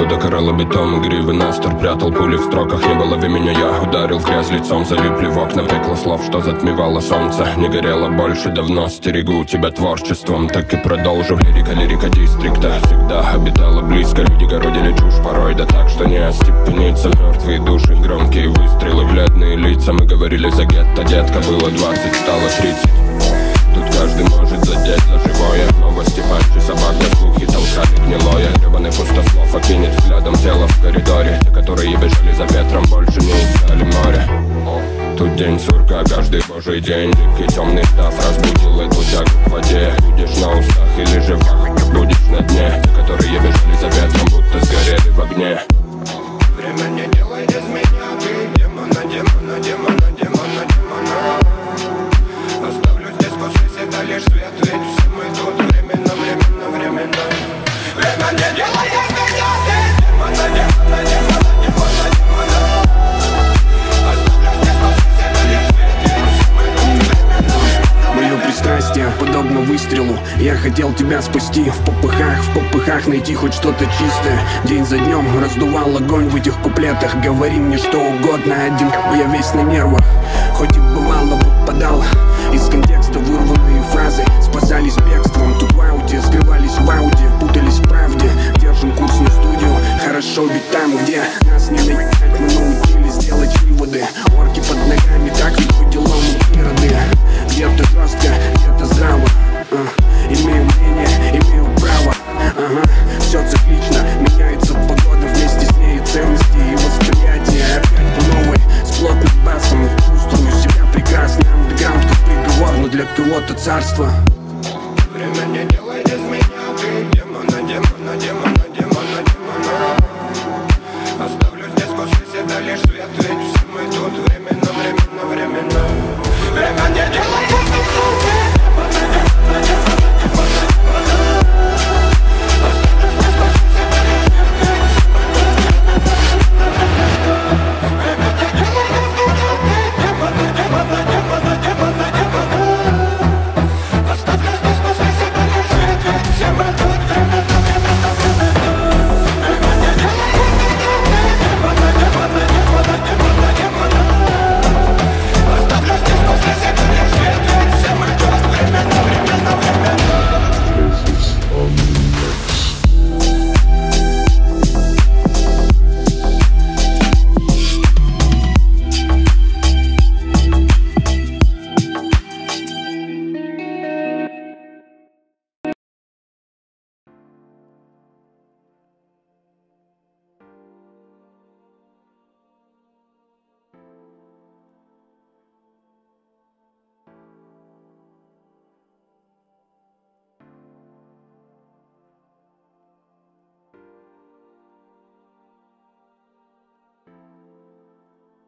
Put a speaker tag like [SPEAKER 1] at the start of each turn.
[SPEAKER 1] года карала бетон, гривы настор, прятал пули в строках. Не было меня, я ударил грязь лицом, залипли в окна. Пекло слов, что затмевало солнце. Не горело больше давно, стерегу тебя творчеством. Так и продолжу, лирика дистрикта. Всегда обитала близко, люди городили чушь порой. Да так, что не остепениться. Мертвые души, громкие выстрелы, бледные лица. Мы говорили за гетто, детка, было 20, стало 30. Тут каждый может задеть за живое. Новости, патчи, собак, да слухи, толкали гнилое. Гребаный пустослов окинет взглядом тело в коридоре. Те, которые бежали за ветром, больше не искали море. Тут день сурка, каждый божий день. Липкий темный став разбудил эту тягу к воде. Будешь на устах или же будешь на дне. Те, которые бежали за ветром, будто сгорели в огне.
[SPEAKER 2] Время не делает из меня, ты демона, демона, демона, демона, демона. Оставлю здесь после себя лишь свет, ведь все мы тут временно. Время не делает из меня, ты демона, демона, демона, демона, демона. Оставлю здесь после себя лишь свет, ведь все мы тут временно.
[SPEAKER 3] Мое пристрастие подобно выстрелу. Я хотел тебя спасти в попыхах найти хоть что-то чистое. День за днем раздувал огонь в этих куплетах. Говори мне что угодно, один я весь на нервах. Хоть и бывало выпадал из контекста вырванные фразы, спасались бегством. Тут в ауте, скрывались в ауде, путались в правде. Держим курс на студию, хорошо, ведь там, где нас не наебать, мы научились делать выводы. Орки под ногами, так ведь по делам природы. Где-то жестко, где-то здраво. Имею мнение, имею право. Все циклично, меняется погода, вместе с ней ценности и восприятие. Опять по новой, с плотным басом. Чувствую себя прекрасно. Андеграунд как приговор, но для кого-то царство.